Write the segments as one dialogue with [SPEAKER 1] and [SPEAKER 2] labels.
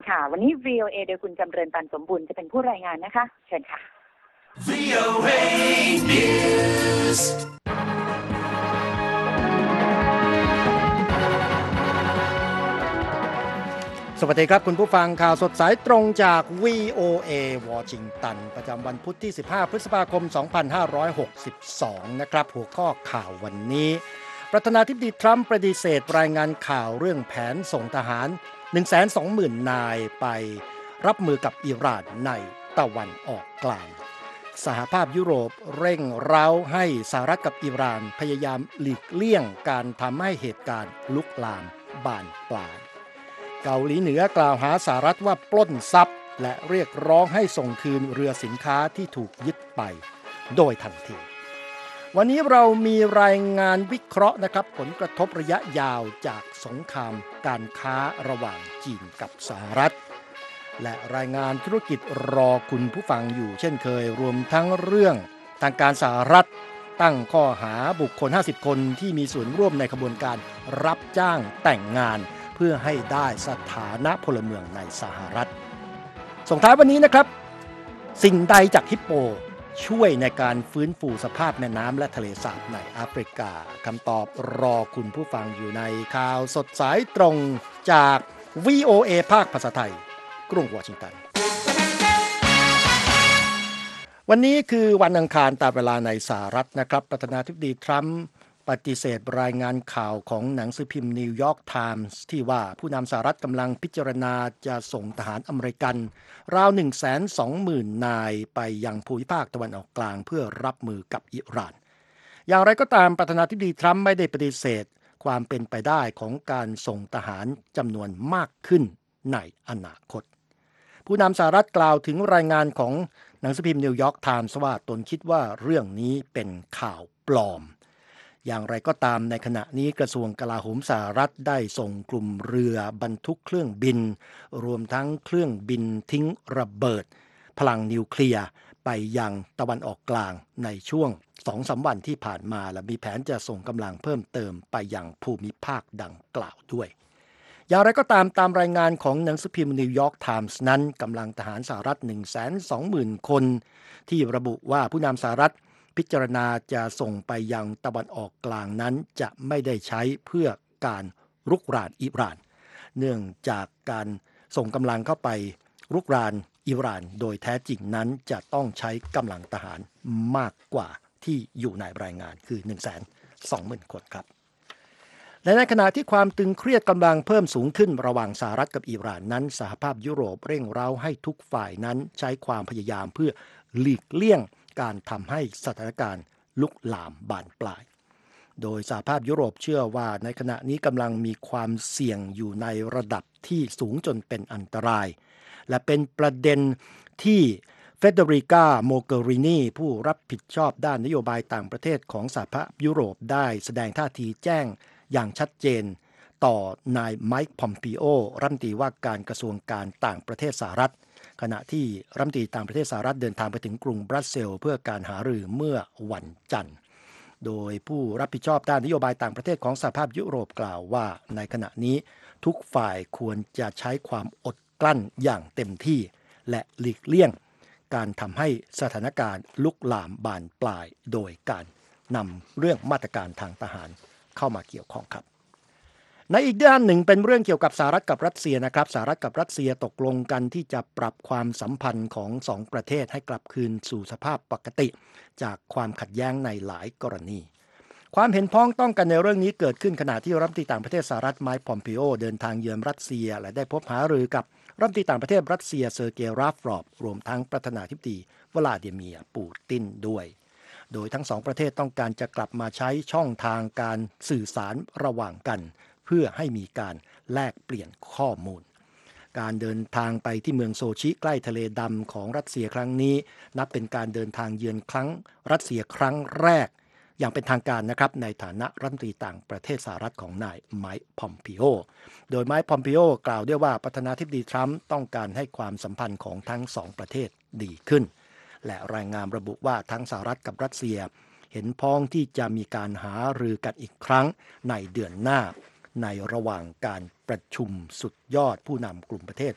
[SPEAKER 1] ค่ะวันนี้ VOA โดยคุณจำเริญตันสมบูรณ์จะเป็นผู้รายงานนะคะเชิญค่ะ VOA News
[SPEAKER 2] สวัสดีครับคุณผู้ฟังข่าวสดสายตรงจาก VOA วอชิงตันประจำวันพุธที่15พฤษภาคม2562นะครับหัวข้อข่าววันนี้ประธานาธิบดีทรัมป์ปฏิเสธรายงานข่าวเรื่องแผนส่งทหาร 120,000 นายไปรับมือกับอิหร่านในตะวันออกกลางสหภาพยุโรปเร่งเร้าให้สหรัฐกับอิหร่านพยายามหลีกเลี่ยงการทำให้เหตุการณ์ลุกลามบานปลายเกาหลีเหนือกล่าวหาสหรัฐว่าปล้นทรัพย์และเรียกร้องให้ส่งคืนเรือสินค้าที่ถูกยึดไปโดยทันทีวันนี้เรามีรายงานวิเคราะห์นะครับผลกระทบระยะยาวจากสงครามการค้าระหว่างจีนกับสหรัฐและรายงานธุรกิจรอคุณผู้ฟังอยู่เช่นเคยรวมทั้งเรื่องทางการสหรัฐตั้งข้อหาบุคคล50คนที่มีส่วนร่วมในขบวนการรับจ้างแต่งงานเพื่อให้ได้สถานะพลเมืองในสหรัฐส่งท้ายวันนี้นะครับสิ่งใดจากฮิปโปช่วยในการฟื้นฟูสภาพแม่น้ำและทะเลสาบในแอฟริกาคำตอบรอคุณผู้ฟังอยู่ในข่าวสดสายตรงจาก VOA ภาคภาษาไทยกรุงวอชิงตันวันนี้คือวันอังคารตามเวลาในสหรัฐนะครับประธานาธิบดีทรัมป์ปฏิเสธรายงานข่าวของหนังสือพิมพ์นิวยอร์กไทมส์ที่ว่าผู้นำสหรัฐกำลังพิจารณาจะส่งทหารอเมริกันราว 120,000 นายไปยังภูมิภาคตะวันออกกลางเพื่อรับมือกับอิหร่านอย่างไรก็ตามประธานาธิบดีทรัมป์ไม่ได้ปฏิเสธความเป็นไปได้ของการส่งทหารจำนวนมากขึ้นในอนาคตผู้นำสหรัฐกล่าวถึงรายงานของหนังสือพิมพ์นิวยอร์กไทมส์ว่าตนคิดว่าเรื่องนี้เป็นข่าวปลอมอย่างไรก็ตามในขณะนี้กระทรวงกลาโหมสหรัฐได้ส่งกลุ่มเรือบรรทุกเครื่องบินรวมทั้งเครื่องบินทิ้งระเบิดพลังนิวเคลียร์ไปยังตะวันออกกลางในช่วง 2-3 วันที่ผ่านมาและมีแผนจะส่งกำลังเพิ่มเติมไปยังภูมิภาคดังกล่าวด้วยอย่างไรก็ตามรายงานของหนังสือพิมพ์นิวยอร์กไทมส์นั้นกำลังทหารสหรัฐ 120,000 คนที่ระบุว่าผู้นำสหรัฐพิจารณาจะส่งไปยังตะวันออกกลางนั้นจะไม่ได้ใช้เพื่อการรุกรานอิหร่านเนื่องจากการส่งกำลังเข้าไปรุกรานอิหร่านโดยแท้จริงนั้นจะต้องใช้กำลังทหารมากกว่าที่อยู่ในรายงานคือ 120,000 คนครับและในขณะที่ความตึงเครียดกำลังเพิ่มสูงขึ้นระหว่างสหรัฐกับอิหร่านนั้นสหภาพยุโรปเร่งเร้าให้ทุกฝ่ายนั้นใช้ความพยายามเพื่อหลีกเลี่ยงการทำให้สถานการณ์ลุกลามบานปลายโดยสหภาพยุโรปเชื่อว่าในขณะนี้กำลังมีความเสี่ยงอยู่ในระดับที่สูงจนเป็นอันตรายและเป็นประเด็นที่เฟเดริกาโมเกรินีผู้รับผิดชอบด้านนโยบายต่างประเทศของสหภาพยุโรปได้แสดงท่าทีแจ้งอย่างชัดเจนต่อนายไมค์พอมปิโอรัฐมนตรีว่าการกระทรวงการต่างประเทศสหรัฐขณะที่รัฐมนตรีต่างประเทศสหรัฐเดินทางไปถึงกรุงบรัสเซลส์เพื่อการหารือเมื่อวันจันทร์โดยผู้รับผิดชอบด้านนโยบายต่างประเทศของสหภาพยุโรปกล่าวว่าในขณะนี้ทุกฝ่ายควรจะใช้ความอดกลั้นอย่างเต็มที่และหลีกเลี่ยงการทำให้สถานการณ์ลุกลามบานปลายโดยการนำเรื่องมาตรการทางทหารเข้ามาเกี่ยวข้องครับในอีกด้านหนึ่งเป็นเรื่องเกี่ยวกับสหรัฐกับรัสเซียนะครับสหรัฐกับรัสเซียตกลงกันที่จะปรับความสัมพันธ์ของสองประเทศให้กลับคืนสู่สภาพปกติจากความขัดแย้งในหลายกรณีความเห็นพ้องต้องกันในเรื่องนี้เกิดขึ้นขณะที่รัฐมนตรีต่างประเทศสหรัฐไมค์พอมปิโอเดินทางเยือนรัสเซียและได้พบหารือกับรัฐมนตรีต่างประเทศรัสเซียเซอร์เกย์ ลาฟรอฟรวมทั้งประธานาธิบดีวลาดิเมียร์ปูตินด้วยโดยทั้งสองประเทศต้องการจะกลับมาใช้ช่องทางการสื่อสารระหว่างกันเพื่อให้มีการแลกเปลี่ยนข้อมูลการเดินทางไปที่เมืองโซชิใกล้ทะเลดำของรัสเซียครั้งนี้นับเป็นการเดินทางเยือนครั้งรัสเซียครั้งแรกอย่างเป็นทางการนะครับในฐานะรัฐมนตรีต่างประเทศสหรัฐของนายไมค์พอมปิโอโดยไมค์พอมปิโอกล่าวด้วยว่าประธานาธิบดีทรัมป์ต้องการให้ความสัมพันธ์ของทั้งสองประเทศดีขึ้นและรายงานระบุว่าทั้งสหรัฐกับรัสเซียเห็นพ้องที่จะมีการหารือกันอีกครั้งในเดือนหน้าในระหว่างการประชุมสุดยอดผู้นำกลุ่มประเทศ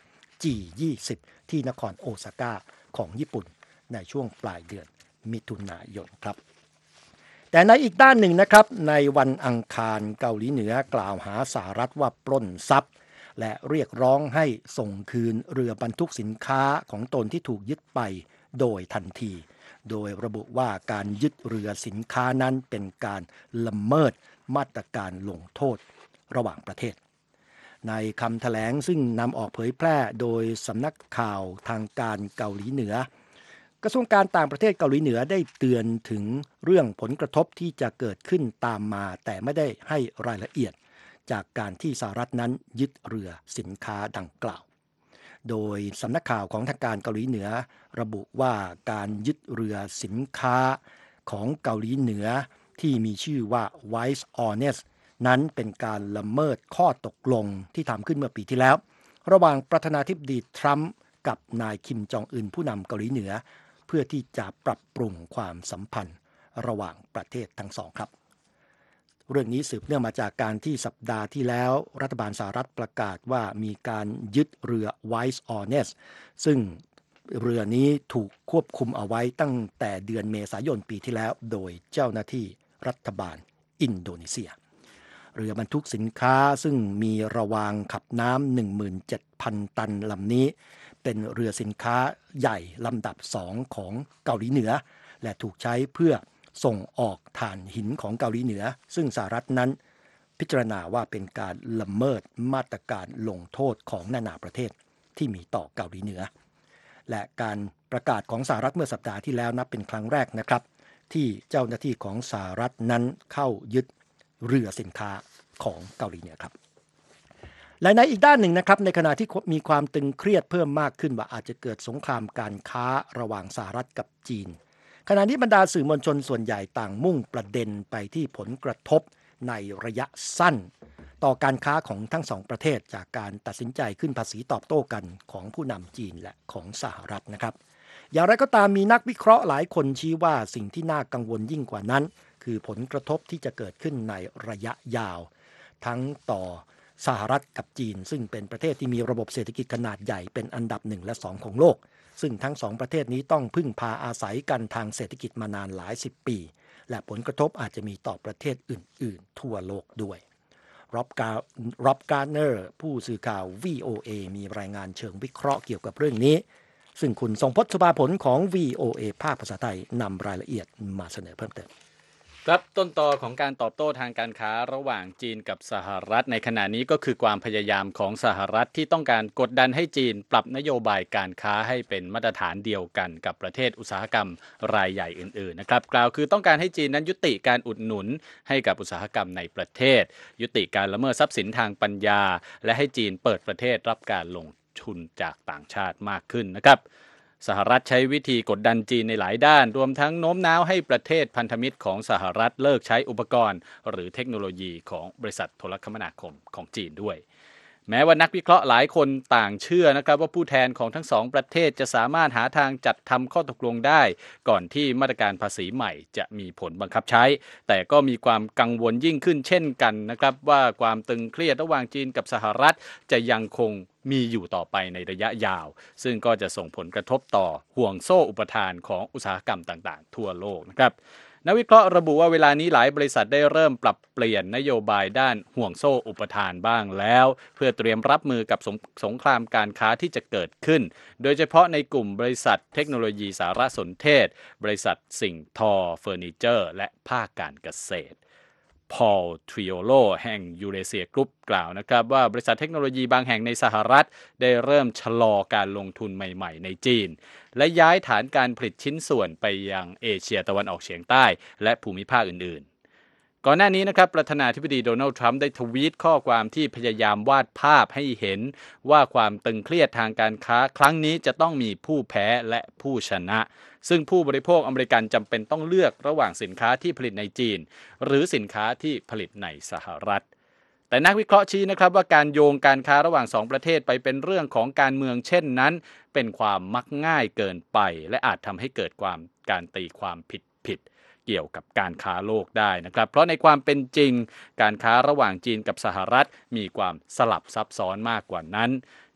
[SPEAKER 2] G20 ที่นครโอซาก้าของญี่ปุ่นในช่วงปลายเดือนมิถุนายนครับแต่ในอีกด้านหนึ่งนะครับในวันอังคารเกาหลีเหนือกล่าวหาสหรัฐว่าปล้นทรัพย์และเรียกร้องให้ส่งคืนเรือบรรทุกสินค้าของตนที่ถูกยึดไปโดยทันทีโดยระบุว่าการยึดเรือสินค้านั้นเป็นการละเมิดมาตรการลงโทษระหว่างประเทศในคำแถลงซึ่งนำออกเผยแพร่โดยสำนักข่าวทางการเกาหลีเหนือกระทรวงการต่างประเทศเกาหลีเหนือได้เตือนถึงเรื่องผลกระทบที่จะเกิดขึ้นตามมาแต่ไม่ได้ให้รายละเอียดจากการที่สหรัฐนั้นยึดเรือสินค้าดังกล่าวโดยสำนักข่าวของทางการเกาหลีเหนือระบุว่าการยึดเรือสินค้าของเกาหลีเหนือที่มีชื่อว่า Wise Honest นั้นเป็นการละเมิดข้อตกลงที่ทำขึ้นเมื่อปีที่แล้วระหว่างประธานาธิบดีทรัมป์กับนายคิมจองอึนผู้นำเกาหลีเหนือเพื่อที่จะปรับปรุงความสัมพันธ์ระหว่างประเทศทั้งสองครับเรื่องนี้สืบเนื่องมาจากการที่สัปดาห์ที่แล้วรัฐบาลสหรัฐประกาศว่ามีการยึดเรือ Wise Honest ซึ่งเรือนี้ถูกควบคุมเอาไว้ตั้งแต่เดือนเมษายนปีที่แล้วโดยเจ้าหน้าที่รัฐบาลอินโดนีเซียเรือบรรทุกสินค้าซึ่งมีระวางขับน้ำ 17,000 ตันลำนี้เป็นเรือสินค้าใหญ่ลำดับ2ของเกาหลีเหนือและถูกใช้เพื่อส่งออกถ่านหินของเกาหลีเหนือซึ่งสหรัฐนั้นพิจารณาว่าเป็นการละเมิดมาตรการลงโทษของนานาประเทศที่มีต่อเกาหลีเหนือและการประกาศของสหรัฐเมื่อสัปดาห์ที่แล้วนับเป็นครั้งแรกนะครับที่เจ้าหน้าที่ของสหรัฐนั้นเข้ายึดเรือสินค้าของเกาหลีเหนือครับและในอีกด้านหนึ่งนะครับในขณะที่มีความตึงเครียดเพิ่มมากขึ้นว่าอาจจะเกิดสงครามการค้าระหว่างสหรัฐกับจีนขณะนี้บรรดาสื่อมวลชนส่วนใหญ่ต่างมุ่งประเด็นไปที่ผลกระทบในระยะสั้นต่อการค้าของทั้งสองประเทศจากการตัดสินใจขึ้นภาษีตอบโต้กันของผู้นำจีนและของสหรัฐนะครับอย่างไรก็ตามมีนักวิเคราะห์หลายคนชี้ว่าสิ่งที่น่ากังวลยิ่งกว่านั้นคือผลกระทบที่จะเกิดขึ้นในระยะยาวทั้งต่อสหรัฐกับจีนซึ่งเป็นประเทศที่มีระบบเศรษฐกิจขนาดใหญ่เป็นอันดับ1และ2ของโลกซึ่งทั้ง2ประเทศนี้ต้องพึ่งพาอาศัยกันทางเศรษฐกิจมานานหลาย10ปีและผลกระทบอาจจะมีต่อประเทศอื่นๆทั่วโลกด้วยร็อบการ์เนอร์ผู้สื่อข่าว VOA มีรายงานเชิงวิเคราะห์เกี่ยวกับเรื่องนี้ซึ่งคุณทรงพจน์ สุภาผลของ VOA ภาคภาษาไทยนำรายละเอียดมาเสนอเพิ่มเติม
[SPEAKER 3] ครับต้นตอของการตอบโต้ทางการค้าระหว่างจีนกับสหรัฐในขณะนี้ก็คือความพยายามของสหรัฐที่ต้องการกดดันให้จีนปรับนโยบายการค้าให้เป็นมาตรฐานเดียวกันกับประเทศอุตสาหกรรมรายใหญ่อื่นๆนะครับกล่าวคือต้องการให้จีนนั้นยุติการอุดหนุนให้กับอุตสาหกรรมในประเทศยุติการละเมิดทรัพย์สินทางปัญญาและให้จีนเปิดประเทศรับการลงทุนจากต่างชาติมากขึ้นนะครับสหรัฐใช้วิธีกดดันจีนในหลายด้านรวมทั้งโน้มน้าวให้ประเทศพันธมิตรของสหรัฐเลิกใช้อุปกรณ์หรือเทคโนโลยีของบริษัทโทรคมนาคมของจีนด้วยแม้ว่านักวิเคราะห์หลายคนต่างเชื่อนะครับว่าผู้แทนของทั้งสองประเทศจะสามารถหาทางจัดทำข้อตกลงได้ก่อนที่มาตรการภาษีใหม่จะมีผลบังคับใช้แต่ก็มีความกังวลยิ่งขึ้นเช่นกันนะครับว่าความตึงเครียดระหว่างจีนกับสหรัฐจะยังคงมีอยู่ต่อไปในระยะยาวซึ่งก็จะส่งผลกระทบต่อห่วงโซ่อุปทานของอุตสาหกรรมต่างๆทั่วโลกนะครับนักวิเคราะห์ระบุว่าเวลานี้หลายบริษัทได้เริ่มปรับเปลี่ยนนโยบายด้านห่วงโซ่อุปทานบ้างแล้วเพื่อเตรียมรับมือกับสงครามการค้าที่จะเกิดขึ้นโดยเฉพาะในกลุ่มบริษัทเทคโนโลยีสารสนเทศบริษัทสิ่งทอเฟอร์นิเจอร์และภาคการเกษตรพอล ทริโอโลแห่งยูเรเซียกรุ๊ปกล่าวนะครับว่าบริษัทเทคโนโลยีบางแห่งในสหรัฐได้เริ่มชะลอการลงทุนใหม่ๆในจีนและย้ายฐานการผลิตชิ้นส่วนไปยังเอเชียตะวันออกเฉียงใต้และภูมิภาคอื่นๆก่อนหน้านี้นะครับประธานาธิบดีโดนัลด์ทรัมป์ได้ทวีตข้อความที่พยายามวาดภาพให้เห็นว่าความตึงเครียดทางการค้าครั้งนี้จะต้องมีผู้แพ้และผู้ชนะซึ่งผู้บริโภคอเมริกันจำเป็นต้องเลือกระหว่างสินค้าที่ผลิตในจีนหรือสินค้าที่ผลิตในสหรัฐแต่นักวิเคราะห์ชี้นะครับว่าการโยงการค้าระหว่าง2ประเทศไปเป็นเรื่องของการเมืองเช่นนั้นเป็นความมักง่ายเกินไปและอาจทำให้เกิดการตีความผิดเกี่ยวกับการค้าโลกได้นะครับเพราะในความเป็นจริงการค้าระหว่างจีนกับสหรัฐมีความสลับซับซ้อนมากกว่านั้นเช่น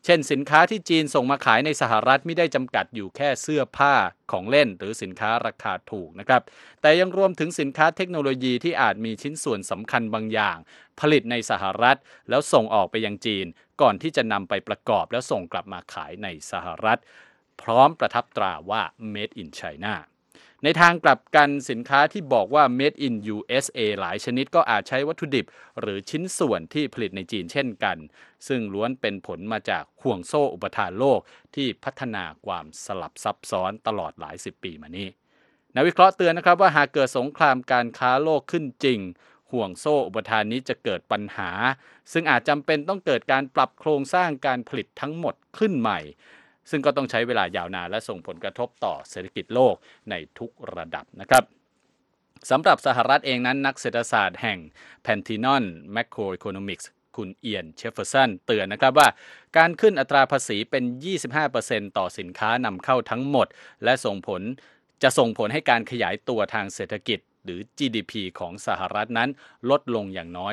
[SPEAKER 3] ช่นสินค้าที่จีนส่งมาขายในสหรัฐไม่ได้จำกัดอยู่แค่เสื้อผ้าของเล่นหรือสินค้าราคาถูกนะครับแต่ยังรวมถึงสินค้าเทคโนโลยีที่อาจมีชิ้นส่วนสำคัญบางอย่างผลิตในสหรัฐแล้วส่งออกไปยังจีนก่อนที่จะนำไปประกอบแล้วส่งกลับมาขายในสหรัฐพร้อมประทับตราว่า Made in China ในทางกลับกันสินค้าที่บอกว่า Made in USA หลายชนิดก็อาจใช้วัตถุดิบหรือชิ้นส่วนที่ผลิตในจีนเช่นกันซึ่งล้วนเป็นผลมาจากห่วงโซ่อุปทานโลกที่พัฒนาความสลับซับซ้อนตลอดหลายสิบปีมานี้นักวิเคราะห์เตือนนะครับว่าหากเกิดสงครามการค้าโลกขึ้นจริงห่วงโซ่อุปทานนี้จะเกิดปัญหาซึ่งอาจจำเป็นต้องเกิดการปรับโครงสร้างการผลิตทั้งหมดขึ้นใหม่ซึ่งก็ต้องใช้เวลายาวนานและส่งผลกระทบต่อเศรษฐกิจโลกในทุกระดับนะครับสำหรับสหรัฐเองนั้นนักเศรษฐศาสตร์แห่ง Pantheon Macroeconomics คุณเอียนเชฟเฟอร์สันเตือนนะครับว่าการขึ้นอัตราภาษีเป็น 25% ต่อสินค้านำเข้าทั้งหมดและส่งผลให้การขยายตัวทางเศรษฐกิจหรือ GDP ของสหรัฐนั้นลดลงอย่างน้อย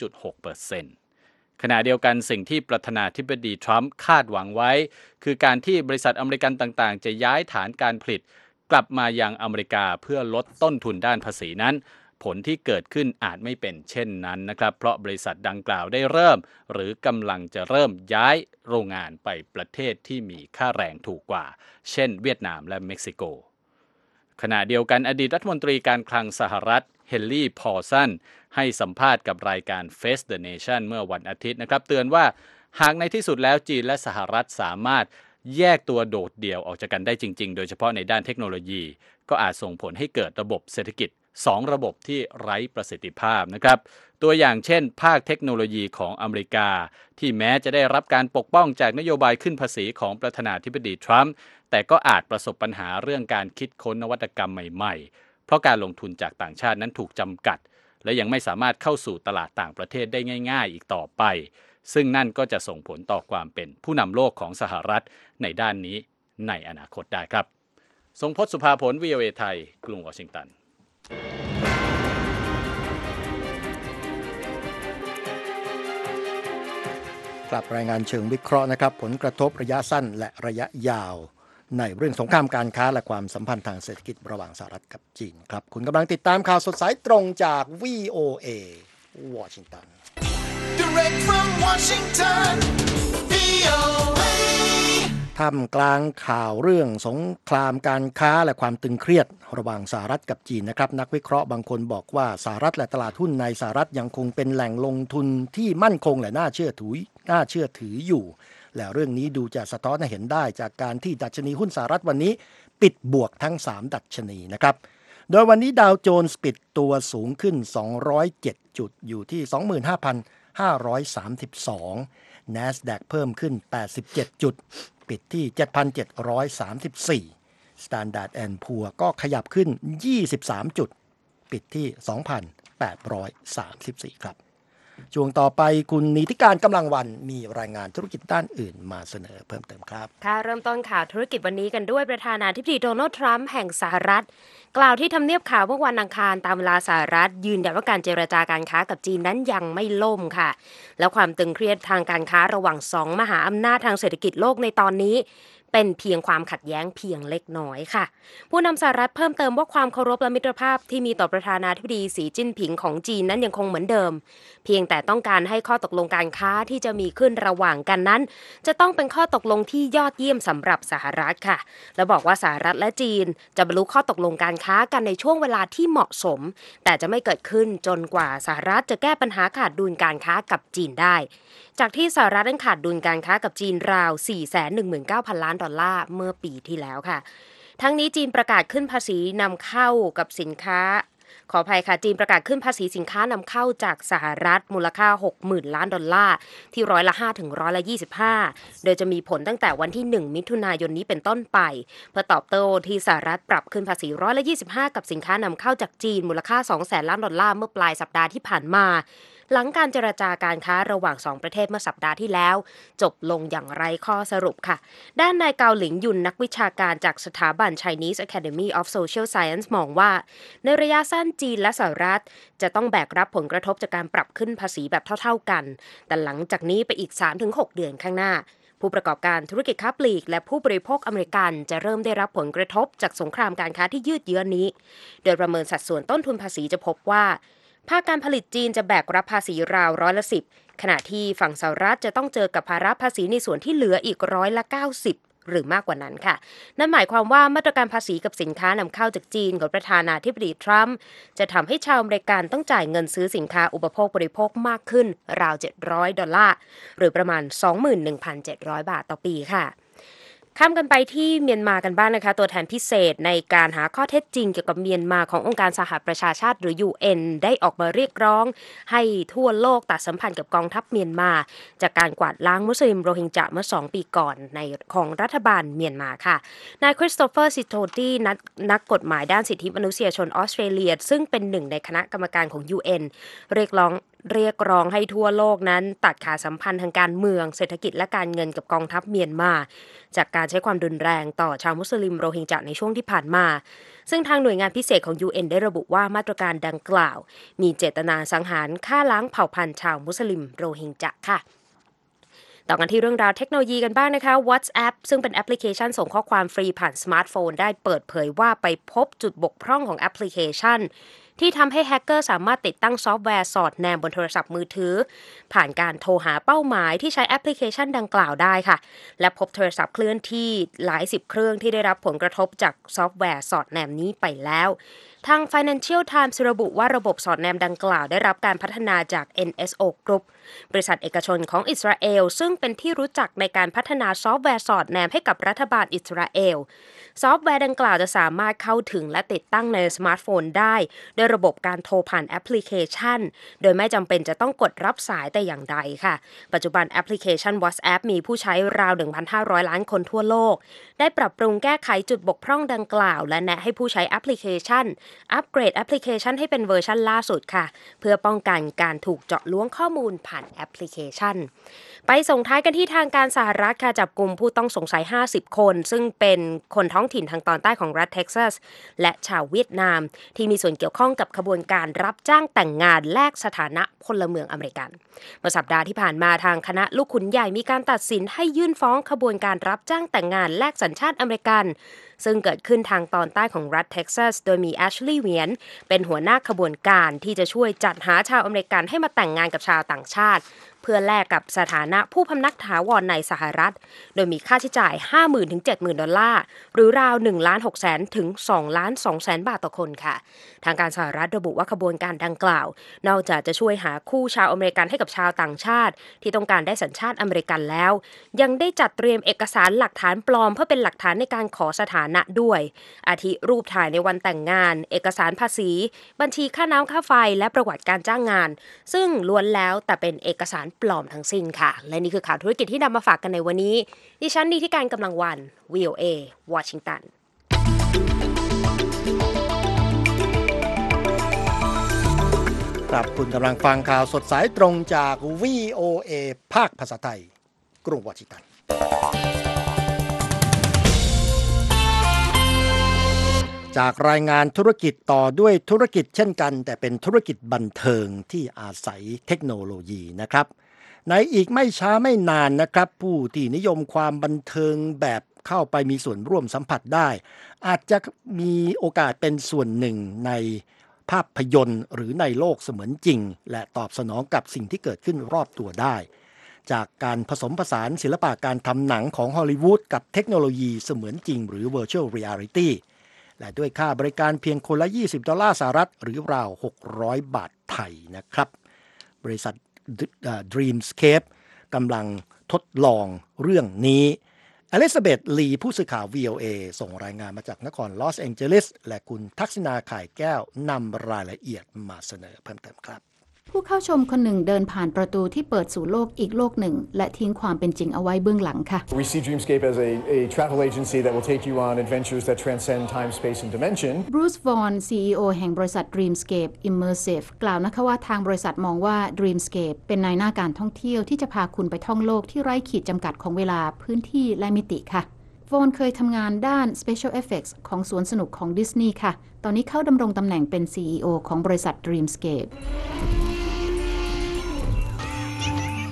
[SPEAKER 3] 0.6%ขณะเดียวกันสิ่งที่ประธานาธิบดีทรัมป์คาดหวังไว้คือการที่บริษัทอเมริกันต่างๆจะย้ายฐานการผลิตกลับมายังอเมริกาเพื่อลดต้นทุนด้านภาษีนั้นผลที่เกิดขึ้นอาจไม่เป็นเช่นนั้นนะครับเพราะบริษัทดังกล่าวได้เริ่มหรือกำลังจะเริ่มย้ายโรงงานไปประเทศที่มีค่าแรงถูกกว่าเช่นเวียดนามและเม็กซิโกขณะเดียวกันอดีตรัฐมนตรีการคลังสหรัฐเฮนรี่พอลสันให้สัมภาษณ์กับรายการ Face the Nation เมื่อวันอาทิตย์นะครับเตือนว่าหากในที่สุดแล้วจีนและสหรัฐสามารถแยกตัวโดดเดี่ยวออกจากกันได้จริงๆโดยเฉพาะในด้านเทคโนโลยีก็อาจส่งผลให้เกิดระบบเศรษฐกิจ2ระบบที่ไร้ประสิทธิภาพนะครับตัวอย่างเช่นภาคเทคโนโลยีของอเมริกาที่แม้จะได้รับการปกป้องจากนโยบายขึ้นภาษีของประธานาธิบดีทรัมป์แต่ก็อาจประสบปัญหาเรื่องการคิดค้นนวัตกรรมใหม่ๆเพราะการลงทุนจากต่างชาตินั้นถูกจำกัดและยังไม่สามารถเข้าสู่ตลาดต่างประเทศได้ง่ายๆอีกต่อไปซึ่งนั่นก็จะส่งผลต่อความเป็นผู้นำโลกของสหรัฐในด้านนี้ในอนาคตได้ครับทรงพจน์สุภาผล VOA ไทยกรุงวอชิงตัน
[SPEAKER 2] กลับรายงานเชิงวิเคราะห์นะครับผลกระทบระยะสั้นและระยะยาวในเรื่องสงครามการค้าและความสัมพันธ์ทางเศรษฐกิจระหว่างสหรัฐกับจีนครับคุณกำลังติดตามข่าวสดสายตรงจาก VOA วอชิงตัน Direct from Washington VOA ท่ามกลางข่าวเรื่องสงครามการค้าและความตึงเครียดระหว่างสหรัฐกับจีนนะครับนักวิเคราะห์บางคนบอกว่าสหรัฐและตลาดหุ้นในสหรัฐยังคงเป็นแหล่งลงทุนที่มั่นคงและน่าเชื่อถืออยู่และเรื่องนี้ดูจะสะท้อนให้เห็นได้จากการที่ดัชนีหุ้นสหรัฐวันนี้ปิดบวกทั้ง3ดัชนีนะครับโดยวันนี้ดาวโจนส์ปิดตัวสูงขึ้น207จุดอยู่ที่ 25,532 NASDAQ เพิ่มขึ้น87จุดปิดที่ 7,734 Standard & Poor ก็ขยับขึ้น23จุดปิดที่ 2,834 ครับช่วงต่อไปคุณนิติการกำลังวันมีรายงานธุรกิจด้านอื่นมาเสนอเพิ่มเติมครับ
[SPEAKER 4] ค่ะเริ่มต้นข่าวธุรกิจวันนี้กันด้วยประธานาธิบดีโดนัลด์ทรัมป์แห่งสหรัฐกล่าวที่ทำเนียบขาวเมื่อวันอังคารตามเวลาสหรัฐยืนยันว่าการเจรจาการค้ากับจีนนั้นยังไม่ล่มค่ะแล้วความตึงเครียดทางการค้าระหว่าง2มหาอำนาจทางเศรษฐกิจโลกในตอนนี้เป็นเพียงความขัดแย้งเพียงเล็กน้อยค่ะผู้นำสหรัฐเพิ่มเติมว่าความเคารพและมิตรภาพที่มีต่อประธานาธิบดีสีจิ้นผิงของจีนนั้นยังคงเหมือนเดิมเพียงแต่ต้องการให้ข้อตกลงการค้าที่จะมีขึ้นระหว่างกันนั้นจะต้องเป็นข้อตกลงที่ยอดเยี่ยมสำหรับสหรัฐค่ะและบอกว่าสหรัฐและจีนจะบรรลุข้อตกลงการค้ากันในช่วงเวลาที่เหมาะสมแต่จะไม่เกิดขึ้นจนกว่าสหรัฐจะแก้ปัญหาขาดดุลการค้ากับจีนได้จากที่สหรัฐนั้นขาดดุลการค้ากับจีนราว 419,000 ล้านดอลลาร์เมื่อปีที่แล้วค่ะทั้งนี้จีนประกาศขึ้นภาษีนำเข้ากับสินค้าขออภัยค่ะจีนประกาศขึ้นภาษีสินค้านำเข้าจากสหรัฐมูลค่า 60,000 ล้านดอลลาร์ที่5%ถึง25%โดยจะมีผลตั้งแต่วันที่1มิถุนายนนี้เป็นต้นไปเพื่อตอบโต้ที่สหรัฐปรับขึ้นภาษี25%กับสินค้านำเข้าจากจีนมูลค่า 200,000 ล้านดอลลาร์เมื่อปลายสัปดาห์ที่ผ่านมาหลังการเจรจาการค้าระหว่าง2ประเทศเมื่อสัปดาห์ที่แล้วจบลงอย่างไร้ข้อสรุปค่ะด้านนายเกาหลิงยุนนักวิชาการจากสถาบัน Chinese Academy of Social Science มองว่าในระยะสั้นจีนและสหรัฐจะต้องแบกรับผลกระทบจากการปรับขึ้นภาษีแบบเท่าๆกันแต่หลังจากนี้ไปอีก 3-6 เดือนข้างหน้าผู้ประกอบการธุรกิจค้าปลีกและผู้บริโภคอเมริกันจะเริ่มได้รับผลกระทบจากสงครามการค้าที่ยืดเยื้อนี้โดยประเมินสัดส่วนต้นทุนภาษีจะพบว่าภาคการผลิตจีนจะแบกรับภาษีราว10%ขณะที่ฝั่งสหรัฐจะต้องเจอกับภาระภาษีในส่วนที่เหลืออีก90%หรือมากกว่านั้นค่ะนั่นหมายความว่ามาตรการภาษีกับสินค้านำเข้าจากจีนของประธานาธิบดีทรัมป์จะทำให้ชาวอเมริกันต้องจ่ายเงินซื้อสินค้าอุปโภคบริโภคมากขึ้นราว$700หรือประมาณ 21,700 บาทต่อปีค่ะข้ามกันไปที่เมียนมากันบ้างนะคะตัวแทนพิเศษในการหาข้อเท็จจริงเกี่ยวกับเมียนมาขององค์การสหประชาชาติหรือ UN ได้ออกมาเรียกร้องให้ทั่วโลกตัดสัมพันธ์กับกองทัพเมียนมาจากการกวาดล้างมุสลิมโรฮิงญะเมื่อ2 ปีก่อนของรัฐบาลเมียนมาค่ะนายคริสโตเฟอร์ซิโตตี้นักกฎหมายด้านสิทธิมนุษยชนออสเตรเลียซึ่งเป็นหนึ่งในคณะกรรมการของ UN เรียกร้องให้ทั่วโลกนั้นตัดขาดสัมพันธ์ทางการเมืองเศรษฐกิจและการเงินกับกองทัพเมียนมาจากการใช้ความรุนแรงต่อชาวมุสลิมโรฮิงญะในช่วงที่ผ่านมาซึ่งทางหน่วยงานพิเศษของ UN ได้ระบุว่ามาตรการดังกล่าวมีเจตนาสังหารฆ่าล้างเผ่าพันธุ์ชาวมุสลิมโรฮิงญะค่ะต่อกันที่เรื่องราวเทคโนโลยีกันบ้างนะคะ WhatsApp ซึ่งเป็นแอปพลิเคชันส่งข้อความฟรีผ่านสมาร์ทโฟนได้เปิดเผยว่าไปพบจุดบกพร่องของแอปพลิเคชันที่ทำให้แฮกเกอร์สามารถติดตั้งซอฟต์แวร์สอดแนมบนโทรศัพท์มือถือผ่านการโทรหาเป้าหมายที่ใช้แอปพลิเคชันดังกล่าวได้ค่ะและพบโทรศัพท์เคลื่อนที่หลาย10เครื่องที่ได้รับผลกระทบจากซอฟต์แวร์สอดแนมนี้ไปแล้วทาง Financial Times ระบุว่าระบบสอดแนมดังกล่าวได้รับการพัฒนาจาก NSO Group บริษัทเอกชนของอิสราเอลซึ่งเป็นที่รู้จักในการพัฒนาซอฟต์แวร์สอดแนมให้กับรัฐบาลอิสราเอลซอฟต์แวร์ดังกล่าวจะสามารถเข้าถึงและติดตั้งในสมาร์ทโฟนได้โดยระบบการโทรผ่านแอปพลิเคชันโดยไม่จำเป็นจะต้องกดรับสายแต่อย่างใดค่ะปัจจุบันแอปพลิเคชัน WhatsApp มีผู้ใช้ราว 1,500 ล้านคนทั่วโลกได้ปรับปรุงแก้ไขจุดบกพร่องดังกล่าวและแนะให้ผู้ใช้แอปพลิเคชันอัปเกรดแอปพลิเคชันให้เป็นเวอร์ชันล่าสุดค่ะเพื่อป้องกันการถูกเจาะล้วงข้อมูลผ่านแอปพลิเคชันไปส่งท้ายกันที่ทางการสหรัฐค่ะจับกุมผู้ต้องสงสัย50คนซึ่งเป็นคนท้องถิ่นทางตอนใต้ของรัฐเท็กซัสและชาวเวียดนามที่มีส่วนเกี่ยวข้องกับขบวนการรับจ้างแต่งงานแลกสถานะพลเมืองอเมริกันเมื่อสัปดาห์ที่ผ่านมาทางคณะลูกขุนใหญ่มีการตัดสินให้ยื่นฟ้องขบวนการรับจ้างแต่งงานแลกสัญชาติอเมริกันซึ่งเกิดขึ้นทางตอนใต้ของรัฐเท็กซัสโดยมีแอชลีย์เวียนเป็นหัวหน้าขบวนการที่จะช่วยจัดหาชาวอเมริกันให้มาแต่งงานกับชาวต่างชาติเพื่อแลกกับสถานะผู้พำนักถาวรในสหรัฐโดยมีค่าใช้จ่าย 50,000 ถึง 70,000 ดอลลาร์หรือราว 1,600,000 ถึง 2,200,000 บาทต่อคนค่ะทางการสหรัฐระบุว่าขบวนการดังกล่าวนอกจากจะช่วยหาคู่ชาวอเมริกันให้กับชาวต่างชาติที่ต้องการได้สัญชาติอเมริกันแล้วยังได้จัดเตรียมเอกสารหลักฐานปลอมเพื่อเป็นหลักฐานในการขอสถานะด้วยอาทิรูปถ่ายในวันแต่งงานเอกสารภาษีบัญชีค่าน้ำค่าไฟและประวัติการจ้างงานซึ่งล้วนแล้วแต่เป็นเอกสารปลอมทั้งสิ้นค่ะและนี่คือข่าวธุรกิจที่นำมาฝากกันในวันนี้ดิฉันนิติการกำลังวัน VOA วอชิงตัน
[SPEAKER 2] ครับคุณกำลังฟังข่าวสดสายตรงจาก VOA ภาคภาษาไทยกรุงวอชิงตันจากรายงานธุรกิจต่อด้วยธุรกิจเช่นกันแต่เป็นธุรกิจบันเทิงที่อาศัยเทคโนโลยีนะครับในอีกไม่ช้าไม่นานนะครับผู้ที่นิยมความบันเทิงแบบเข้าไปมีส่วนร่วมสัมผัสได้อาจจะมีโอกาสเป็นส่วนหนึ่งในภาพยนตร์หรือในโลกเสมือนจริงและตอบสนองกับสิ่งที่เกิดขึ้นรอบตัวได้จากการผสมผสานศิลปะการทำหนังของฮอลลีวูดกับเทคโนโลยีเสมือนจริงหรือ Virtual Reality และด้วยค่าบริการเพียงคนละ$20 สหรัฐหรือราว600 บาทไทยนะครับบริษัทDreamscape กำลังทดลองเรื่องนี้อลิซาเบธลีผู้สื่อข่าว VOA ส่งรายงานมาจากนครลอสแองเจลิสและคุณทักษิณาข่ายแก้วนำรายละเอียดมาเสนอเพิ่มเติมครับ
[SPEAKER 5] ผู้เข้าชมคนหนึ่งเดินผ่านประตูที่เปิดสู่โลกอีกโลกหนึ่งและทิ้งความเป็นจริงเอาไว้เบื้องหลังค่ะ
[SPEAKER 6] We see Dreamscape as a travel agency that will take you on adventures that transcend time, space and dimension.
[SPEAKER 5] Bruce Vaughan CEO แห่งบริษัท Dreamscape Immersive กล่าวนะคะว่าทางบริษัทมองว่า Dreamscape เป็นนายหน้าการท่องเที่ยวที่จะพาคุณไปท่องโลกที่ไร้ขีดจำกัดของเวลาพื้นที่และมิติค่ะวอนเคยทำงานด้าน Special Effects ของสวนสนุกของดิสนีย์ค่ะตอนนี้เขาดำรงตำแหน่งเป็น CEO ของบริษัท Dreamscape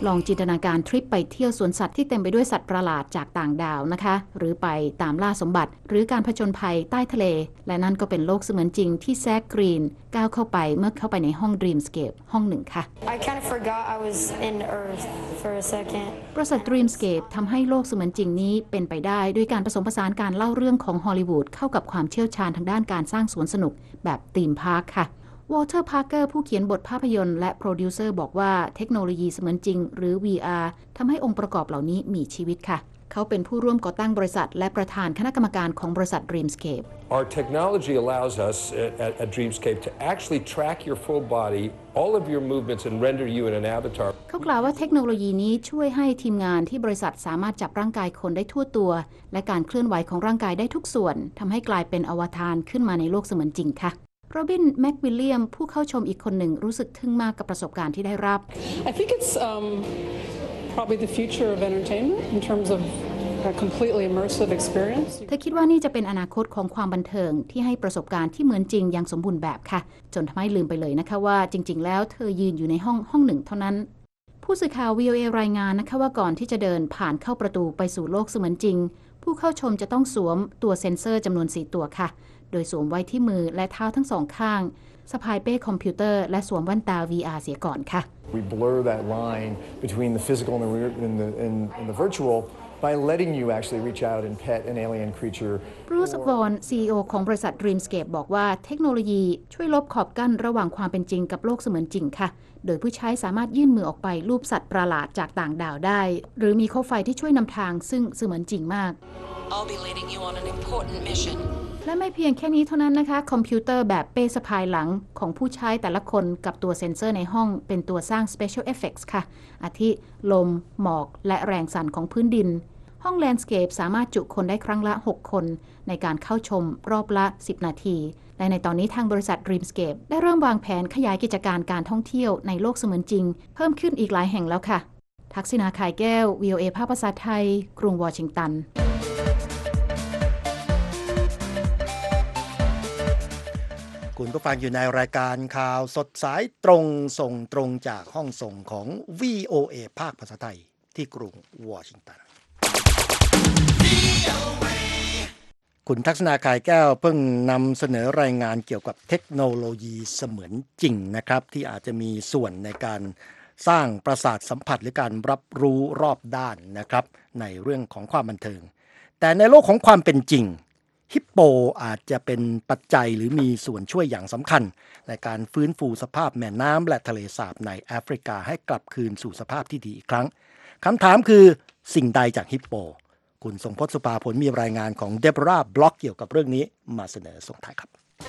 [SPEAKER 5] ลองจินตนาการทริปไปเที่ยวสวนสัตว์ที่เต็มไปด้วยสัตว์ประหลาดจากต่างดาวนะคะหรือไปตามล่าสมบัติหรือการผจญภัยใต้ทะเลและนั่นก็เป็นโลกเสมือนจริงที่แซคกรีนก้าวเข้าไปเมื่อเข้าไปในห้อง Dreamscape ห้องหนึ่งค่ะ
[SPEAKER 7] I kind of forgot I was in Earth for a second
[SPEAKER 5] บริษัท Dreamscape ทำให้โลกเสมือนจริงนี้เป็นไปได้ด้วยการผสมผสานการเล่าเรื่องของฮอลลีวูดเข้ากับความเชี่ยวชาญทางด้านการสร้างสวนสนุกแบบธีมพาร์คค่ะวอลเตอร์ พาร์เกอร์ผู้เขียนบทภาพยนตร์และโปรดิวเซอร์บอกว่าเทคโนโลยีเสมือนจริงหรือ VR ทำให้องค์ประกอบเหล่านี้มีชีวิตค่ะเขาเป็นผู้ร่วมก่อตั้งบริษัทและประธานคณะกรรมการของบริษัท Dreamscape
[SPEAKER 8] Our technology allows us at Dreamscape to actually track your full body, all of your movements and render you in an avatar.
[SPEAKER 5] เขากล่าวว่าเทคโนโลยีนี้ช่วยให้ทีมงานที่บริษัทสามารถจับร่างกายคนได้ทั่วตัวและการเคลื่อนไหวของร่างกายได้ทุกส่วนทำให้กลายเป็นอวตารขึ้นมาในโลกเสมือนจริงค่ะโรบิน แมควิลเลียมผู้เข้าชมอีกคนหนึ่งรู้สึกทึ่งมากกับประสบการณ์ที่ได้รับ
[SPEAKER 9] I think it's probably the future of entertainment in terms of a completely immersive experience
[SPEAKER 5] เธอคิดว่านี่จะเป็นอนาคตของความบันเทิงที่ให้ประสบการณ์ที่เหมือนจริงอย่างสมบูรณ์แบบค่ะจนทำให้ลืมไปเลยนะคะว่าจริงๆแล้วเธอยืนอยู่ในห้องหนึ่งเท่านั้นผู้สื่อข่าว VOA รายงานนะคะว่าก่อนที่จะเดินผ่านเข้าประตูไปสู่โลกเสมือนจริงผู้เข้าชมจะต้องสวมตัวเซ็นเซอร์จำนวน4ตัวค่ะโดยสวมไว้ที่มือและเท้าทั้งสองข้างสะพายเป้คอมพิวเตอร์และสวมแว่นตา VR เสียก่อนค่ะ
[SPEAKER 6] We blur that line between the physical and the virtual by letting you actually reach out and pet an alien creature.
[SPEAKER 5] Bruce Vaughan CEO ของบริษัท Dreamscape บอกว่าเทคโนโลยีช่วยลบขอบกั้นระหว่างความเป็นจริงกับโลกเสมือนจริงค่ะโดยผู้ใช้สามารถยื่นมือออกไปรูปสัตว์ประหลาดจากต่างดาวได้หรือมีโคมไฟที่ช่วยนำทางซึ่งเสมือนจริงมาก
[SPEAKER 10] I'll be leading you on an important mission
[SPEAKER 5] และไม่เพียงแค่นี้เท่านั้นนะคะคอมพิวเตอร์แบบเป้สะพายหลังของผู้ใช้แต่ละคนกับตัวเซ็นเซอร์ในห้องเป็นตัวสร้าง Special Effects ค่ะอาทิลมหมอกและแรงสั่นของพื้นดินห้อง Landscape สามารถจุคนได้ครั้งละ6คนในการเข้าชมรอบละ10นาทีและในตอนนี้ทางบริษัท Dreamscape ได้เริ่มวางแผนขยายกิจการการท่องเที่ยวในโลกเสมือนจริงเพิ่มขึ้นอีกหลายแห่งแล้วค่ะทักษิณา ข่ายแก้ว VOA ภาคภาษาไทยกรุงวอชิงตัน
[SPEAKER 2] คุณผู้ฟังอยู่ในรายการข่าวสดสายตรงส่งตรงจากห้องส่งของ VOA ภาคภาษาไทยที่กรุงวอชิงตันคุณทักษณา ข่ายแก้วเพิ่งนำเสนอรายงานเกี่ยวกับเทคโนโลยีเสมือนจริงนะครับที่อาจจะมีส่วนในการสร้างประสาทสัมผัสหรือการรับรู้รอบด้านนะครับในเรื่องของความบันเทิงแต่ในโลกของความเป็นจริงฮิปโปอาจจะเป็นปัจจัยหรือมีส่วนช่วยอย่างสำคัญในการฟื้นฟูสภาพแม่น้ำและทะเลสาบในแอฟริกาให้กลับคืนสู่สภาพที่ดีอีกครั้งคำถามคือสิ่งใดจากฮิปโปคุณทรงพจน์ สุภาผลมีรายงานของเดโบราห์ บล็อกเกี่ยวกับเรื่องนี้มาเสนอส่งท้ายครับ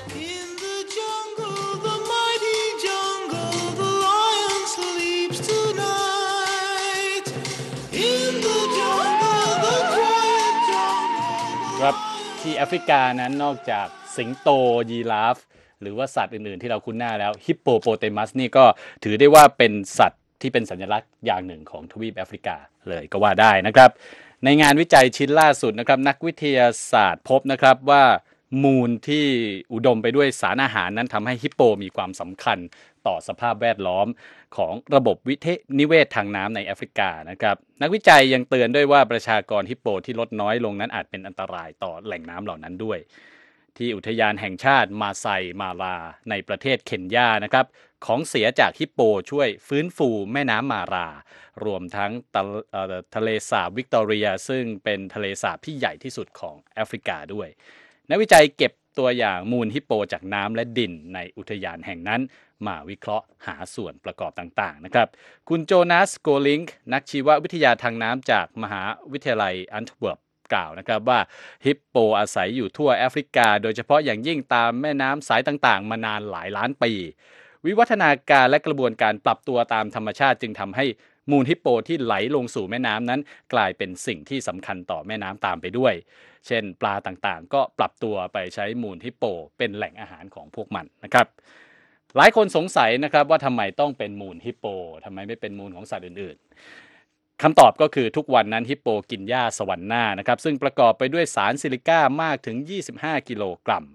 [SPEAKER 3] ครับที่แอฟริกานั้นนอกจากสิงโตยีราฟหรือว่าสัตว์อื่นๆที่เราคุ้นหน้าแล้วฮิปโปโปเตมัสนี่ก็ถือได้ว่าเป็นสัตว์ที่เป็นสัญลักษณ์อย่างหนึ่งของทวีปแอฟริกาเลยก็ว่าได้นะครับในงานวิจัยชิ้นล่าสุดนะครับนักวิทยาศาสตร์พบนะครับว่ามูลที่อุดมไปด้วยสารอาหารนั้นทำให้ฮิปโปมีความสำคัญต่อสภาพแวดล้อมของระบบนิเวศทางน้ำในแอฟริกานะครับนักวิจัยยังเตือนด้วยว่าประชากรฮิปโปที่ลดน้อยลงนั้นอาจเป็นอันตรายต่อแหล่งน้ำเหล่านั้นด้วยที่อุทยานแห่งชาติมาไซมาราในประเทศเคนยานะครับของเสียจากฮิปโปช่วยฟื้นฟูแม่น้ำมารารวมทั้งทะเลสาบวิกตอเรียซึ่งเป็นทะเลสาบที่ใหญ่ที่สุดของแอฟริกาด้วยนักวิจัยเก็บตัวอย่างมูลฮิปโปจากน้ำและดินในอุทยานแห่งนั้นมาวิเคราะห์หาส่วนประกอบต่างๆนะครับคุณโจนาสโกลิงค์นักชีววิทยาทางน้ำจากมหาวิทยาลัยอันทเวิร์ปกล่าวนะครับว่าฮิปโปอาศัยอยู่ทั่วแอฟริกาโดยเฉพาะอย่างยิ่งตามแม่น้ำสายต่างๆมานานหลายล้านปีวิวัฒนาการและกระบวนการปรับตัวตามธรรมชาติจึงทำให้มูลฮิปโปที่ไหลลงสู่แม่น้ำนั้นกลายเป็นสิ่งที่สำคัญต่อแม่น้ำตามไปด้วยเช่นปลาต่างๆก็ปรับตัวไปใช้มูลฮิปโปเป็นแหล่งอาหารของพวกมันนะครับหลายคนสงสัยนะครับว่าทำไมต้องเป็นมูลฮิปโปทำไมไม่เป็นมูลของสัตว์อื่นๆคำตอบก็คือทุกวันนั้นฮิปโปกินหญ้าสวรรค์หน้านะครับซึ่งประกอบไปด้วยสารซิลิก้ามากถึง25กิโลกรัม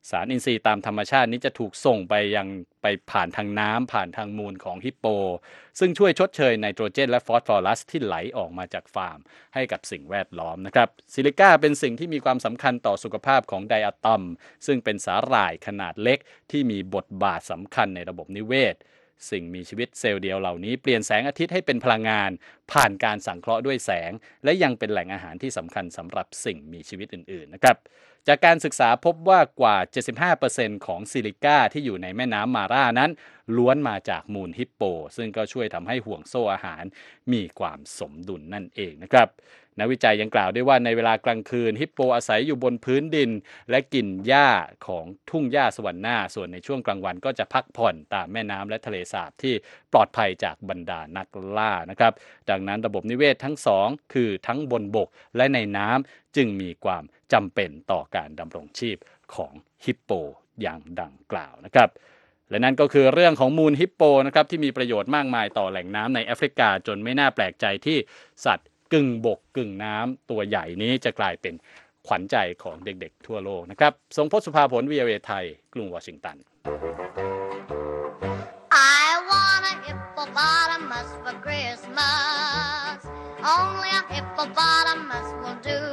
[SPEAKER 3] สารอินทรีย์ตามธรรมชาตินี้จะถูกส่งไปผ่านทางน้ำผ่านทางมูลของฮิปโปซึ่งช่วยชดเชยไนโตรเจนและฟอสฟอรัสที่ไหลออกมาจากฟาร์มให้กับสิ่งแวดล้อมนะครับซิลิก้าเป็นสิ่งที่มีความสำคัญต่อสุขภาพของไดอะตอมซึ่งเป็นสาหร่ายขนาดเล็กที่มีบทบาทสำคัญในระบบนิเวศสิ่งมีชีวิตเซลล์เดียวเหล่านี้เปลี่ยนแสงอาทิตย์ให้เป็นพลังงานผ่านการสังเคราะห์ด้วยแสงและยังเป็นแหล่งอาหารที่สำคัญสำหรับสิ่งมีชีวิตอื่นๆนะครับจากการศึกษาพบว่ากว่า 75% ของซิลิก้าที่อยู่ในแม่น้ำมาร่านั้นล้วนมาจากมูลฮิปโปซึ่งก็ช่วยทำให้ห่วงโซ่อาหารมีความสมดุลนั่นเองนะครับนักวิจัยยังกล่าวด้วยว่าในเวลากลางคืนฮิปโปอาศัยอยู่บนพื้นดินและกินหญ้าของทุ่งหญ้าสวรรค์หน้าส่วนในช่วงกลางวันก็จะพักผ่อนตามแม่น้ำและทะเลสาบที่ปลอดภัยจากบรรดานักล่านะครับดังนั้นระบบนิเวศทั้งสองคือทั้งบนบกและในน้ำจึงมีความจำเป็นต่อการดำรงชีพของฮิปโปอย่างดังกล่าวนะครับและนั่นก็คือเรื่องของมูลฮิปโปนะครับที่มีประโยชน์มากมายต่อแหล่งน้ำในแอฟริกาจนไม่น่าแปลกใจที่สัตว์กึ่งบกกึ่งน้ำตัวใหญ่นี้จะกลายเป็นขวัญใจของเด็กๆทั่วโลกนะครับทรงพจน์สุภาผล VOA ไทยกรุงวอชิงตัน
[SPEAKER 11] I want a hippopotamus for Christmas. Only a hippopotamus will do.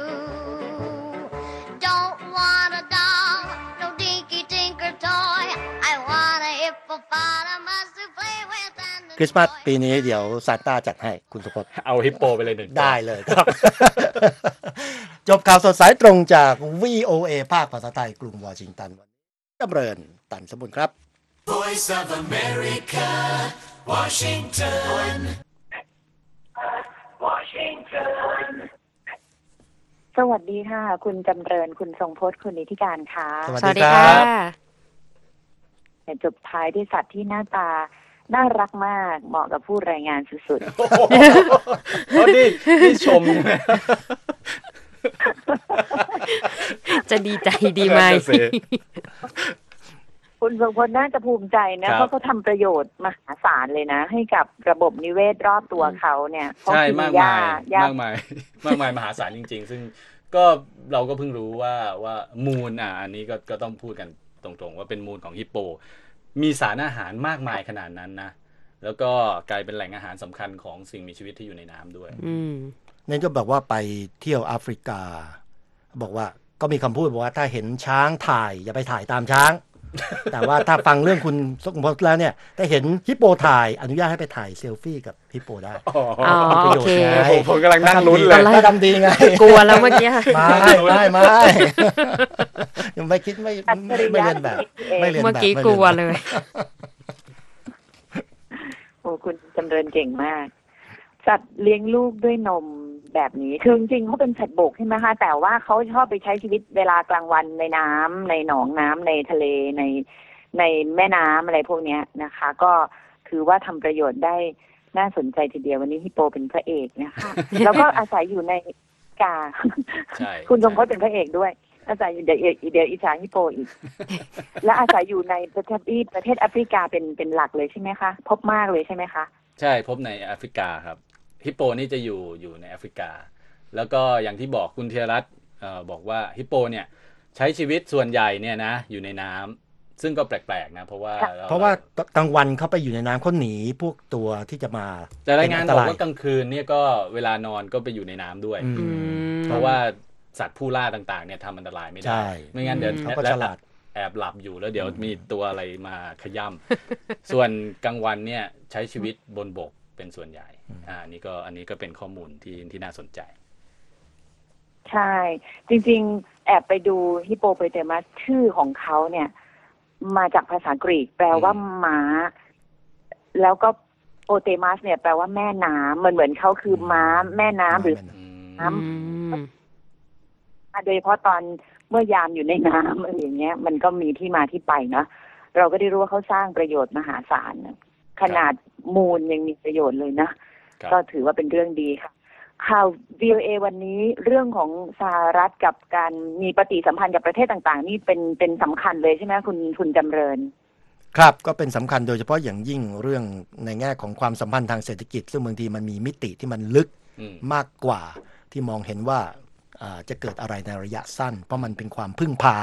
[SPEAKER 11] Don't want a doll, no dinky tinker toy. I want a hippopotamus to play with and enjoy.
[SPEAKER 2] คริสต์มาสปีนี้เดี๋ยวซานต้าจัดให้คุณสุพจน์
[SPEAKER 3] เอาฮิปโปไปเลยหนึ่ง
[SPEAKER 2] ได้เลยครับ จบข่าวสดสายตรงจาก VOA ภาคภาษาไทยกรุงวอชิงตันจำเริญตันสมบูรณ์ครับ
[SPEAKER 12] Voice of America Washington
[SPEAKER 1] สวัสดีค่ะคุณจำเริญคุณทรงพจน์คุณนิติการค่ะ
[SPEAKER 2] สวัสดีค่ะ
[SPEAKER 1] จบท้ายด้วยสัตว์ที่หน้าตาน่ารักมากเหมาะกับผู้รายงานสุด
[SPEAKER 3] ๆนี่ชม
[SPEAKER 4] จะดีใจดีไหม
[SPEAKER 1] คุณทรงพจน์น่าจะภูมิใจนะเพราะเขาทำประโยชน์มหาศาลเลยนะให้กับระบบนิเวศรอบตัวเขาเนี่ย
[SPEAKER 3] ใช่มากมายมหาศาลจริงๆซึ่งก็เราก็เพิ่งรู้ว่ามูลอันนี้ก็ต้องพูดกันตรงๆว่าเป็นมูลของฮิปโปมีสารอาหารมากมายขนาดนั้นนะแล้วก็กลายเป็นแหล่งอาหารสำคัญของสิ่งมีชีวิตที่อยู่ในน้ำด้วย
[SPEAKER 2] นั่นก็บอกว่าไปเที่ยวแอฟริกาบอกว่าก็มีคำพูดบอกว่าถ้าเห็นช้างถ่ายอย่าไปถ่ายตามช้างแต่ว่าถ้าฟังเรื่องคุณสมพจน์แล้วเนี่ยถ้าเห็นฮิปโปถ่ายอนุญาตให้ไปถ่ายเซลฟี่กับฮิปโปได้
[SPEAKER 4] มีประโยชน์ไง
[SPEAKER 3] ผมกำลังนั่งลุ้นเลย
[SPEAKER 2] ถ้าทำดีไง
[SPEAKER 4] กลัวแล้วเมื่อกี้
[SPEAKER 2] ไม่ยังไม่คิดไม่เรียนแบบ
[SPEAKER 4] เมื่อกี้กลัวเลย
[SPEAKER 1] โอ้คุณจำเริญเก่งมากสัตว์เลี้ยงลูกด้วยนมแบบนี้คือจริงๆเขาเป็นสัตว์บกใช่ไหมคะแต่ว่าเขาชอบไปใช้ชีวิตเวลากลางวันในน้ำในหนองน้ำในทะเลในแม่น้ำอะไรพวกนี้นะคะก็ถือว่าทำประโยชน์ได้น่าสนใจทีเดียววันนี้ฮิปโปเป็นพระเอกนะคะแล้วก็อาศัยอยู่ในกาคุณทรงพจน์เป็นพระเอกด้วยอาศัยอยู่เดี๋ยวอิจฉาฮิปโปอีกและอาศัยอยู่ในประเทศแอฟริกาเป็นหลักเลยใช่ไหมคะพบมากเลยใช่ไหมคะ
[SPEAKER 3] ใช่พบในแอฟริกาครับฮิปโปนี่จะอยู่ในแอฟริกาแล้วก็อย่างที่บอกคุณเทียรัตน์บอกว่าฮิปโปเนี่ยใช้ชีวิตส่วนใหญ่เนี่ยนะอยู่ในน้ำซึ่งก็แปลกๆนะเพราะว่
[SPEAKER 2] ากลางวันเขาไปอยู่ในน้ำเขาหนีพวกตัวที่จะมา
[SPEAKER 3] แต่รายงานบอกว่ากลางคืนเนี่ยก็เวลานอนก็ไปอยู่ในน้ำด้วยเพราะว่าสัตว์ผู้ล่าต่างๆเนี่ยทำอันตรายไม่ได้ไม่งั้นเดี๋ยว
[SPEAKER 2] เขาก็ฉลาด
[SPEAKER 3] แอบหลับอยู่แล้วเดี๋ยวมีตัวอะไรมาขย่ำส่วนกลางวันเนี่ยใช้ชีวิตบนบกเป็นส่วนใหญ่อันนี้ก็เป็นข้อมูลที่น่าสนใจ
[SPEAKER 1] ใช่จริงๆแอบไปดูฮิปโปโปเตมัสชื่อของเขาเนี่ยมาจากภาษากรีกแปลว่าม้าแล้วก็โปเตมัสเนี่ยแปลว่าแม่น้ำเหมือนเขาคือม้าแม่น้ำหรือน้ำโดยเฉพาะตอนเมื่อยามอยู่ในน้ำอะไรอย่างเงี้ยมันก็มีที่มาที่ไปเนาะเราก็ได้รู้ว่าเขาสร้างประโยชน์มหาศาลขนาดมูลยังมีประโยชน์เลยนะก็ถือว่าเป็นเรื่องดีค่ะข่าว VOA วันนี้เรื่องของสหรัฐกับการมีปฏิสัมพันธ์กับประเทศต่างๆนี่เป็นสำคัญเลยใช่ไหมคุณจำเริญ
[SPEAKER 2] ครับก็เป็นสำคัญโดยเฉพาะอย่างยิ่งเรื่องในแง่ของความสัมพันธ์ทางเศรษฐกิจซึ่งบางทีมันมีมิติที่มันลึกมากกว่าที่มองเห็นว่าจะเกิดอะไรในระยะสั้นเพราะมันเป็นความพึ่งพา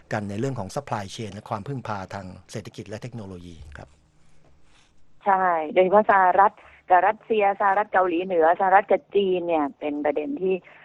[SPEAKER 2] กันในเรื่องของ supply chain และความพึ่งพาทางเศรษฐกิจและเทคโนโลยีครับ
[SPEAKER 1] ใช่โดยเฉพาะสหรัฐกับรัสเซียสหรัฐเกาหลีเหนือสหรัฐกับจีนเนี่ยเป็นประเด็นที่